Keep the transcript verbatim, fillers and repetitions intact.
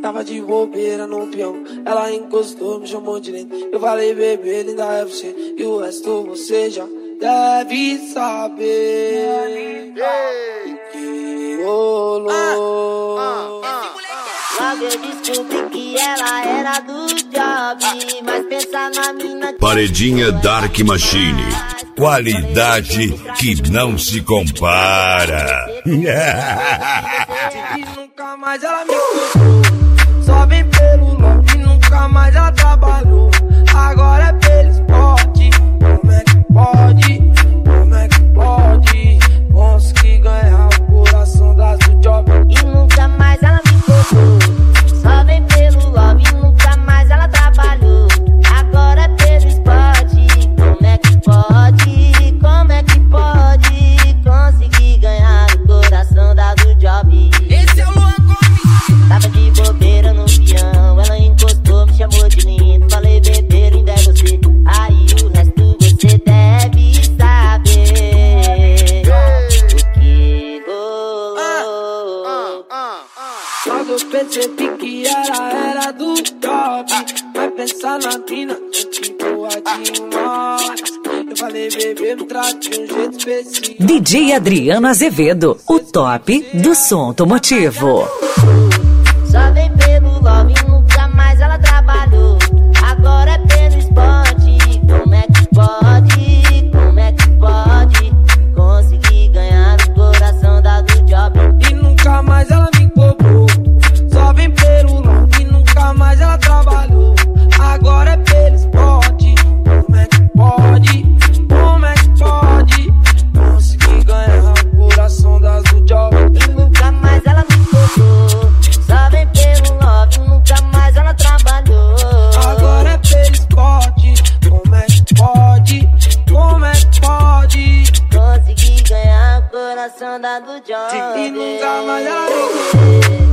Tava de bobeira no peão, ela encostou, me chamou de lindo. Eu falei, bebê, linda é você, e o resto você já deve saber. O que rolou. Logo eu descobri que ela era do job, mas pensa na mina que... Paredinha Dark Machine, qualidade que não se compara. E nunca mais ela me contou, só vem pelo love e nunca mais ela trabalhou. Agora é pelo esporte, como é que pode, como é que pode conseguir ganhar o coração das do job. E nunca mais ela me contou, só vem pelo love e nunca mais ela trabalhou. Agora é pelo esporte, como é que pode, como é que pode conseguir ganhar o coração da do job. Esse é o Luan Gomes. Tava de bobeira no peão, ela encostou, me chamou de lindo. Falei, bebê, linda é você, aí o resto você deve saber. O que rolou. Logo eu percebi que ela era do top, vai pensar na mina, gente boa demais. Eu falei, bebê, me trate de um jeito especial. D J Adriano Azevedo, o top do som automotivo. Só vem pelo love e nunca mais ela trabalhou. Agora é pelo esporte, como é que pode, como é que pode conseguir ganhar o coração da do job. E nunca mais ela me cobrou, só vem pelo love e nunca mais ela trabalhou. Agora é pelo esporte, como é que pode, como é que pode conseguir ganhar o coração das do job. E nunca mais ela me cobrou, só vem pelo love e nunca mais ela trabalhou. Agora é pelo esporte, como é que pode, como é que pode Consegui ganhar o coração da do job. e nunca mais ela me cobrou.